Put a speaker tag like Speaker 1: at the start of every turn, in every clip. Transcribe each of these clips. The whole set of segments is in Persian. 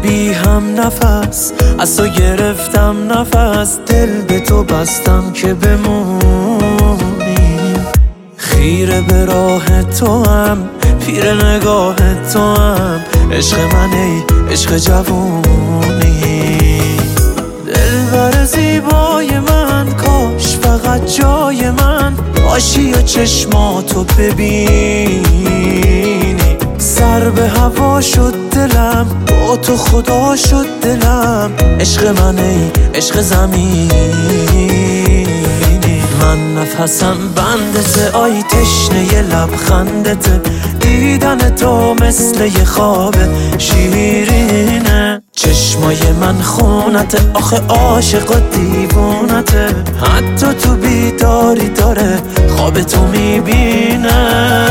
Speaker 1: بی هم نفس، از تو گرفتم نفس، دل به تو بستم که بمونی. خیره به راه تو هم، پیر نگاه تو هم، عشق من ای عشق جوونی. دلبر زیبای من، کاش فقط جای من باشی و چشماتو ببینی. سر به هوا شد دلم، با تو خدا شد دلم، عشق من ای عشق زمینی. من نفسم بندته، آی تشنه لبخندته، دیدن تو مثل یه خواب شیرینه. چشمای من خونته، آخه عاشق و دیوونته، حتی تو بیداری داره خواب تو میبینه.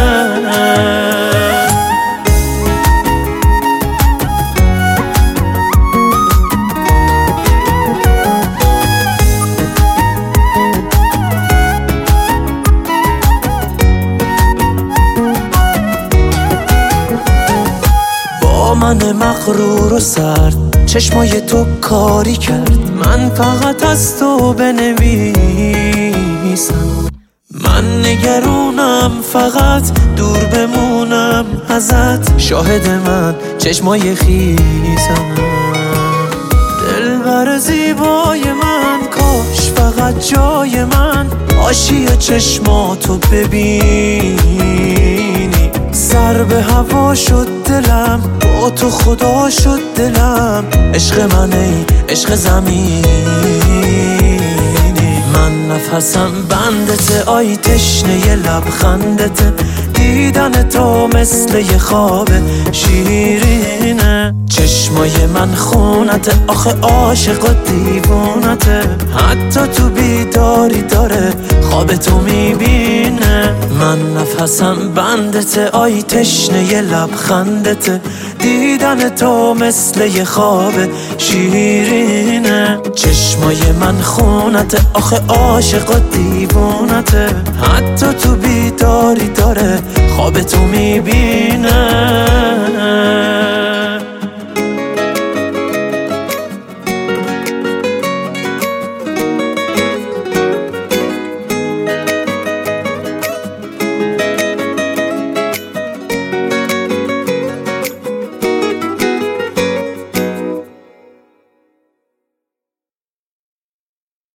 Speaker 1: من مغرور و سرد، چشمای تو کاری کرد، من فقط از تو بنویسم. من نگرونم فقط دور بمونم ازت، شاهد من چشمای خیسم. دلبر زیبای من، کاش فقط جای من باشی و چشماتو ببینی. سر به هوا شد دلم، با تو خدا شد دلم، عشق من ای عشق زمینی. من نفسم بندته، آی تشنه لبخندته، دیدن تو مثل یه خواب شیرینه. چشمای من خونته، آخه عاشق و دیوونته، حتی تو بیداری داره خواب تو میبینه. من نفسم بندته، آی تشنه لبخندته، دیدن تو مثل یه خواب شیرینه. چشمای من خونته، آخه عاشق و دیوونته، حتی تو بیداری داره خواب تو میبینه.